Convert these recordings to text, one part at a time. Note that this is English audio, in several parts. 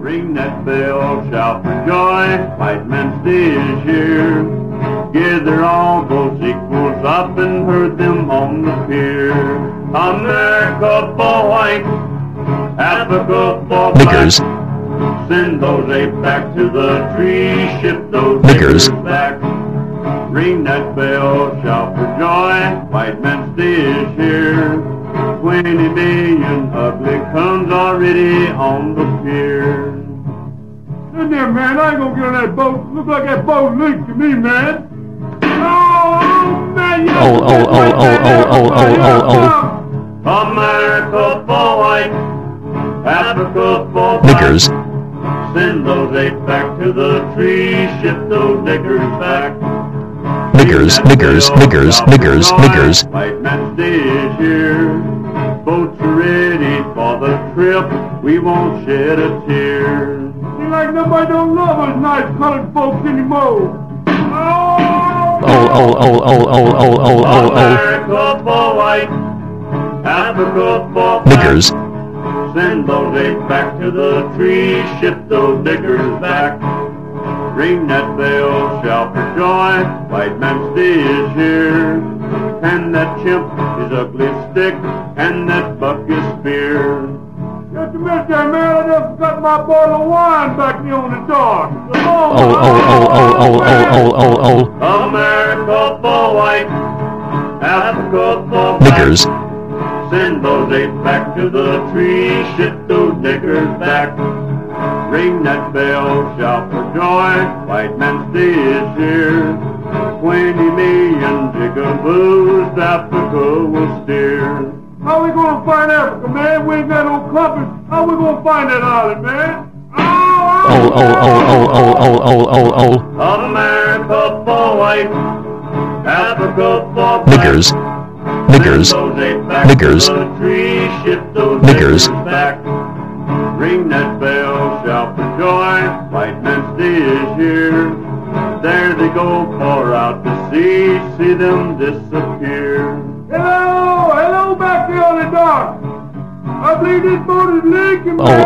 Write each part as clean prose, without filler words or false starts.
Ring that bell, shout for joy, white man's day is here. Gather all those equals up and herd them on the pier. America for white, Africa for niggers, black. Send those apes back to the tree, ship those niggers niggers back. Ring that bell, shout for joy, white man's day is here. 20 million ugly comes already on the pier. In there, man, I ain't gonna get on that boat. Look like that boat leaked to me, man. Oh, man, you America for white, Africa for black. niggers, Send those apes back to the tree, ship those niggers back. niggers, niggers, niggers, niggers, niggers, White man's day is here. Boats are ready for the trip. We won't shed a tear. Seems like nobody don't love us nice colored folks anymore. America for white, Africa for black. niggers, Send those apes back to the tree, ship those niggers back. Ring that bell, shout for joy, white man's day is here. And that chimp is ugly stick, and that buck is spear. Just a minute there, man. I just got my bottle of wine back here on the dock. America for white, Africa for black. niggers, Send those apes back to the tree, ship those niggers back. Ring that bell, shout for joy, white man's day is here. 20 million jigaboos Africa will steer. How we gonna find Africa, man? We ain't got no compass. How we gonna find that island, man? America for white, Africa for black. niggers, niggers, Send those apes back niggers, to the tree, ship those niggers. niggers back. Ring that bell, shout for joy, white man's day is here. There they go far out to sea, see them disappear. Hello back there on the dock. I believe this boat is leaking, man.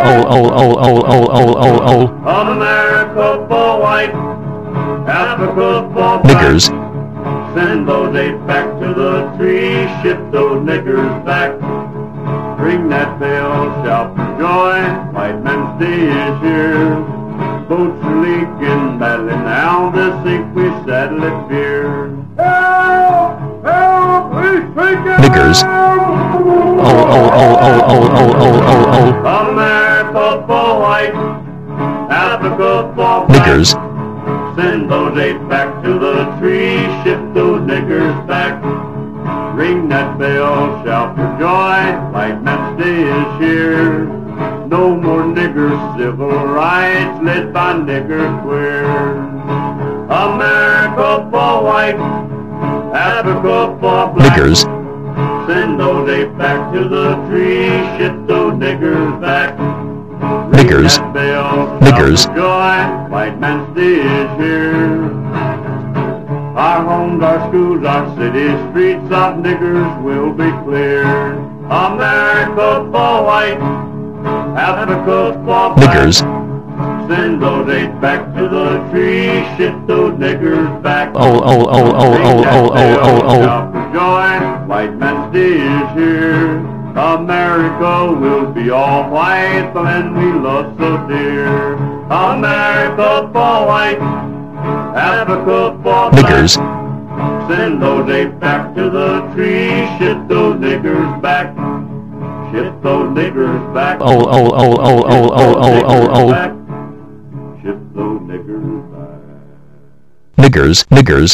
America for white, Africa for black. niggers, Send those apes back to the tree, ship those niggers back. Ring that bell, shout for joy, white man's day is here. Boats are leaking badly now, this sink we sadly fear. Help, please take it. niggers, America for white, Africa for black. niggers, Send those apes back to the tree, ship those niggers back. Ring that bell, shout for joy, white man's day is here. No more niggers, civil rights led by nigger queers. America for white, Africa for black. niggers, Send those apes back to the tree, ship those niggers back. niggers, Ring that bell, niggers. shout for joy, white man's day is here. Our homes, our schools, our cities, streets of niggers will be cleared. America for white, Africa for black. niggers, Send those apes back to the tree, ship those niggers back. Shout for joy, white man's day is here. America will be all white, the land we love so dear. America for white, Africa for black. niggers, Send those apes back to the tree, ship those niggers back. Ship those niggers back. Ship those niggers back. niggers, niggers,